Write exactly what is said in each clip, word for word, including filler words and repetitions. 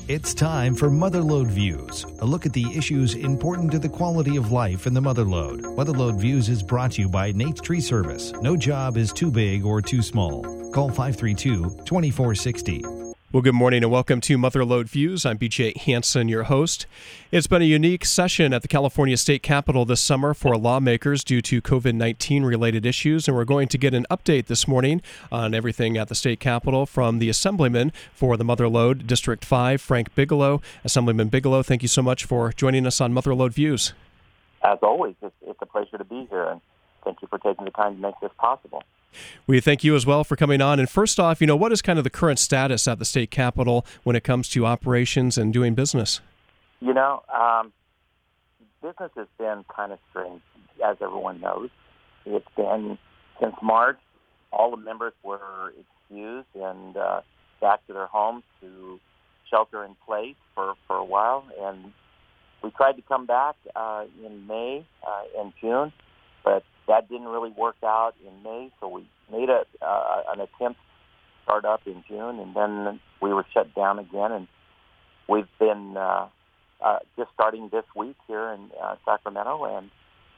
It's time for Motherlode Views, a look at the issues important to the quality of life in the Motherlode. Motherlode Views is brought to you by Nate's Tree Service. No job is too big or too small. Call five three two, two four six zero. Well, good morning and welcome to Motherlode Views. I'm B J Hansen, your host. It's been a unique session at the California State Capitol this summer for lawmakers due to COVID nineteen related issues, and we're going to get an update this morning on everything at the State Capitol from the Assemblyman for the Motherlode, District five, Frank Bigelow. Assemblyman Bigelow, thank you so much for joining us on Motherlode Views. As always, it's, it's a pleasure to be here, and thank you for taking the time to make this possible. We thank you as well for coming on. And first off, you know, what is kind of the current status at the State Capitol when it comes to operations and doing business? You know, um, business has been kind of strange, as everyone knows. It's been, since March, all the members were excused and uh, back to their homes to shelter in place for, for a while. And we tried to come back uh, in May uh, and June, but that didn't really work out in May, so we made a, uh, an attempt to start up in June, and then we were shut down again. And we've been uh, uh, just starting this week here in uh, Sacramento, and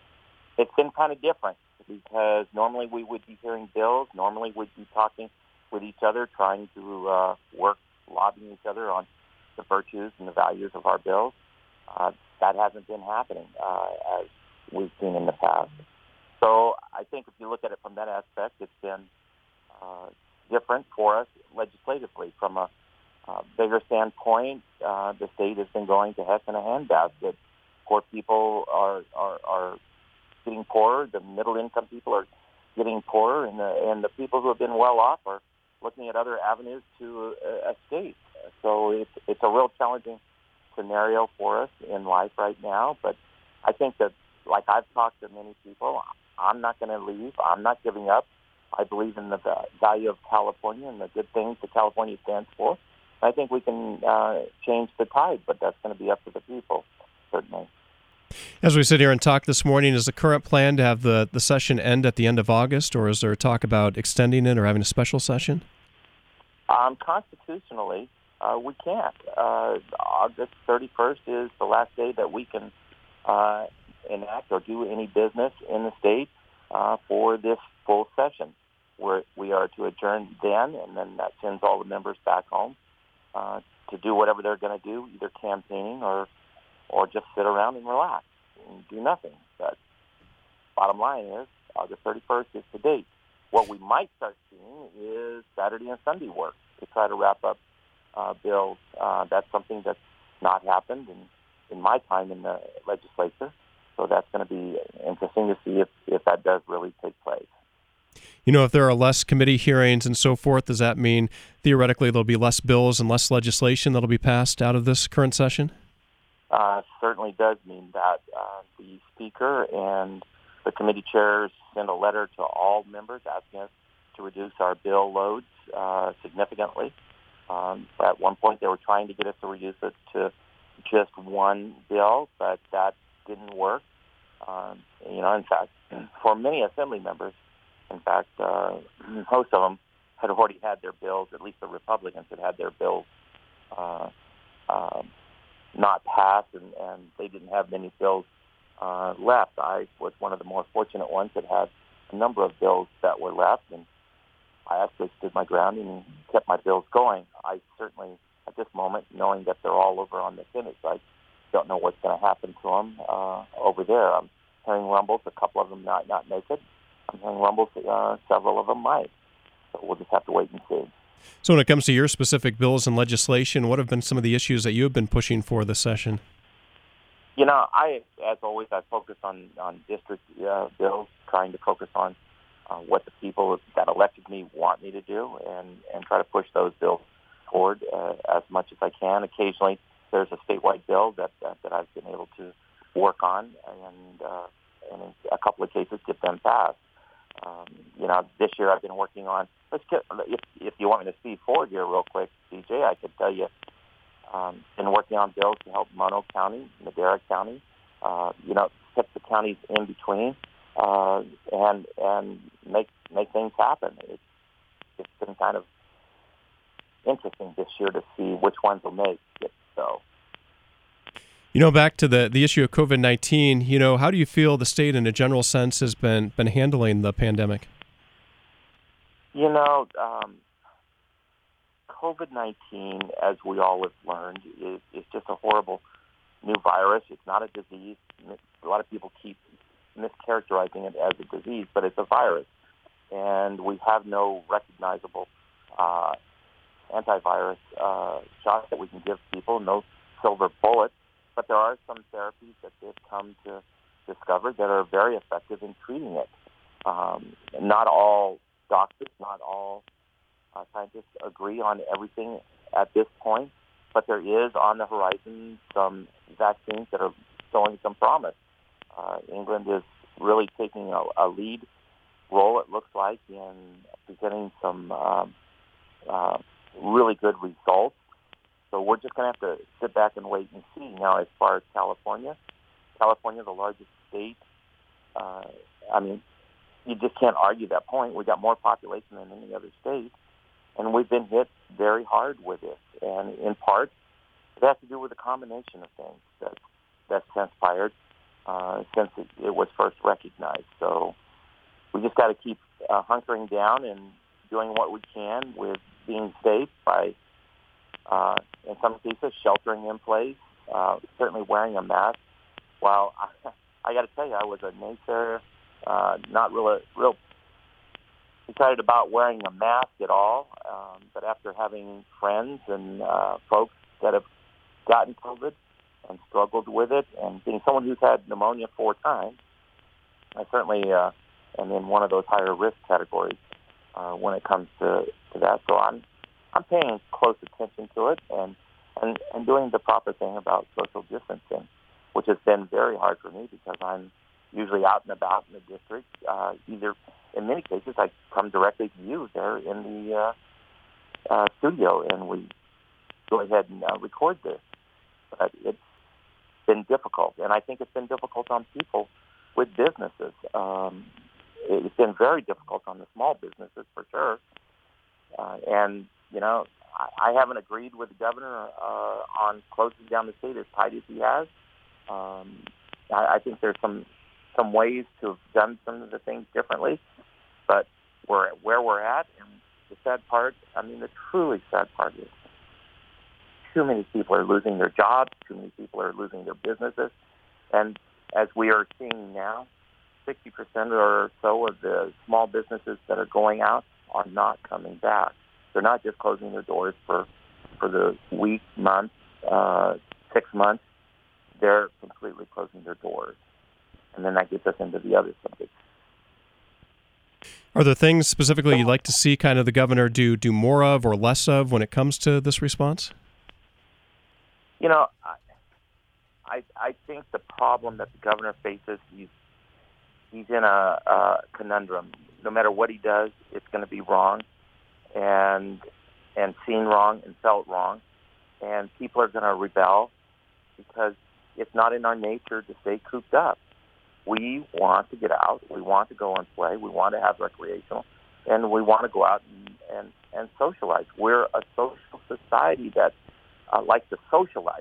it's been kind of different because normally we would be hearing bills, normally we'd be talking with each other, trying to uh, work, lobbying each other on the virtues and the values of our bills. Uh, that hasn't been happening uh, as we've seen in the past. So I think if you look at it from that aspect, it's been uh, different for us legislatively. From a uh, bigger standpoint, uh, the state has been going to heck in a handbasket. Poor people are, are, are getting poorer. The middle-income people are getting poorer, and the, and the people who have been well off are looking at other avenues to uh, escape. So it's, it's a real challenging scenario for us in life right now. But I think that, like I've talked to many people, I'm not going to leave. I'm not giving up. I believe in the value of California and the good things that California stands for. I think we can uh, change the tide, but that's going to be up to the people, certainly. As we sit here and talk this morning, is the current plan to have the, the session end at the end of August, or is there talk about extending it or having a special session? Um, constitutionally, uh, we can't. Uh, August thirty-first is the last day that we can uh, enact or do any business in the state uh, for this full session. Where we are to adjourn then, and then that sends all the members back home uh, to do whatever they're going to do, either campaigning or or just sit around and relax and do nothing. But bottom line is, August thirty-first is the date. What we might start seeing is Saturday and Sunday work to try to wrap up uh, bills. Uh, that's something that's not happened in, in my time in the legislature. So that's going to be interesting to see if, if that does really take place. You know, if there are less committee hearings and so forth, does that mean theoretically there'll be less bills and less legislation that'll be passed out of this current session? Uh, certainly does mean that. Uh, the Speaker and the committee chairs sent a letter to all members asking us to reduce our bill loads uh, significantly. Um, at one point, they were trying to get us to reduce it to just one bill, but that didn't work. Um, you know, in fact, for many assembly members, in fact, uh, most of them had already had their bills, at least the Republicans had had their bills uh, uh, not passed, and, and they didn't have many bills uh, left. I was one of the more fortunate ones that had a number of bills that were left, and I actually stood my ground and kept my bills going. I certainly, at this moment, knowing that they're all over on the Senate side, don't know what's going to happen to them uh, over there. I'm hearing rumbles. A couple of them might not make it. I'm hearing rumbles. Uh, several of them might. So we'll just have to wait and see. So when it comes to your specific bills and legislation, what have been some of the issues that you have been pushing for this session? You know, I, as always, I focus on, on district uh, bills, trying to focus on uh, what the people that elected me want me to do and, and try to push those bills forward uh, as much as I can. Occasionally, there's a statewide bill that, that that I've been able to work on, and uh, and in a couple of cases get them passed. Um, you know, this year I've been working on. Let's get if if you want me to speed forward here real quick, D J, I could tell you. Um, been working on bills to help Mono County, Madera County, uh, you know, pick the counties in between, uh, and and make make things happen. It's it's been kind of interesting this year to see which ones will make it. so. You know, back to the, the issue of COVID nineteen, you know, how do you feel the state in a general sense has been, been handling the pandemic? You know, um, COVID nineteen, as we all have learned, is, is just a horrible new virus. It's not a disease. A lot of people keep mischaracterizing it as a disease, but it's a virus. And we have no recognizable uh, antivirus uh, shot that we can give people, no silver bullet. But there are some therapies that they've come to discover that are very effective in treating it. Um, not all doctors, not all uh, scientists agree on everything at this point, but there is on the horizon some vaccines that are showing some promise. Uh, England is really taking a, a lead role, it looks like, in presenting some um, uh, really good results. So we're just going to have to sit back and wait and see. Now, as far as California, California, the largest state, uh, I mean, you just can't argue that point. We've got more population than any other state, and we've been hit very hard with it. And in part, it has to do with a combination of things that, that's transpired uh, since it, it was first recognized. So we just got to keep uh, hunkering down and doing what we can with being safe by, uh, in some cases, sheltering in place, uh, certainly wearing a mask. While I, I got to tell you, I was a naysayer, uh, not real, real excited about wearing a mask at all. Um, but after having friends and uh, folks that have gotten COVID and struggled with it, and being someone who's had pneumonia four times, I certainly uh, am in one of those higher risk categories uh, when it comes to, to that. So I'm I'm paying close attention to it and, and, and doing the proper thing about social distancing, which has been very hard for me because I'm usually out and about in the district. Uh, either, in many cases, I come directly to you there in the uh, uh, studio, and we go ahead and uh, record this. But it's been difficult, and I think it's been difficult on people with businesses. Um, it's been very difficult on the small businesses, for sure. Uh, and, you know, I, I haven't agreed with the governor uh, on closing down the state as tight as he has. Um, I, I think there's some some ways to have done some of the things differently, but we're where we're at. And the sad part, I mean, the truly sad part is too many people are losing their jobs, too many people are losing their businesses. And as we are seeing now, sixty percent or so of the small businesses that are going out are not coming back. They're not just closing their doors for, for the week, month, uh, six months. They're completely closing their doors. And then that gets us into the other subject. Are there things specifically you'd like to see kind of the governor do do more of or less of when it comes to this response? You know, I, I, I think the problem that the governor faces, he's, he's in a, a conundrum. No matter what he does, it's going to be wrong and and seen wrong and felt wrong. And people are going to rebel because it's not in our nature to stay cooped up. We want to get out. We want to go and play. We want to have recreational. And we want to go out and, and, and socialize. We're a social society that uh, likes to socialize.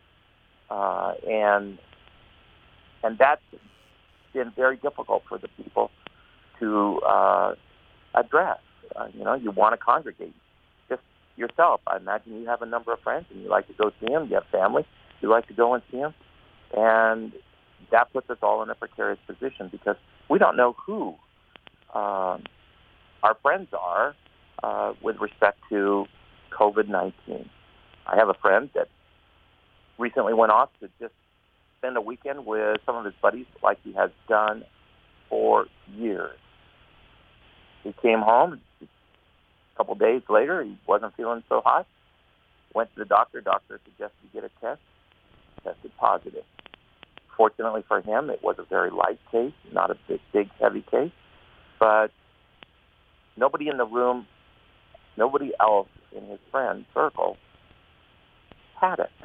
Uh, and and that's been very difficult for the people to uh, address. Uh, you know, you want to congregate just yourself. I imagine you have a number of friends and you like to go see them. You have family. You like to go and see them. And that puts us all in a precarious position because we don't know who um, our friends are uh, with respect to COVID nineteen. I have a friend that recently went off to just spend a weekend with some of his buddies like he has done for years. He came home. A couple days later, he wasn't feeling so hot. Went to the doctor. Doctor suggested he get a test. Tested positive. Fortunately for him, it was a very light case, not a big, big, heavy case. But nobody in the room, nobody else in his friend circle had it.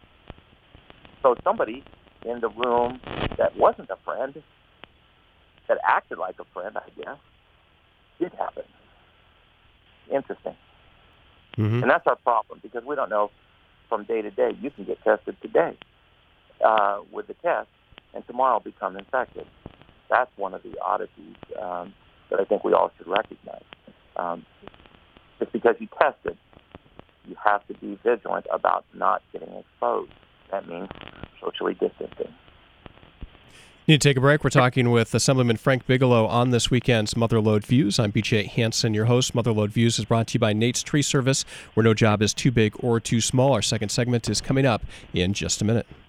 So somebody in the room that wasn't a friend, that acted like a friend, I guess, did have it. Interesting. Mm-hmm. And that's our problem because we don't know from day to day. You can get tested today uh, with the test, and tomorrow become infected. That's one of the oddities um, that I think we all should recognize. Um, just because you tested, you have to be vigilant about not getting exposed. That means socially distancing. Need to take a break. We're talking with Assemblyman Frank Bigelow on this weekend's Motherlode Views. I'm B J Hansen, your host. Motherlode Views is brought to you by Nate's Tree Service, where no job is too big or too small. Our second segment is coming up in just a minute.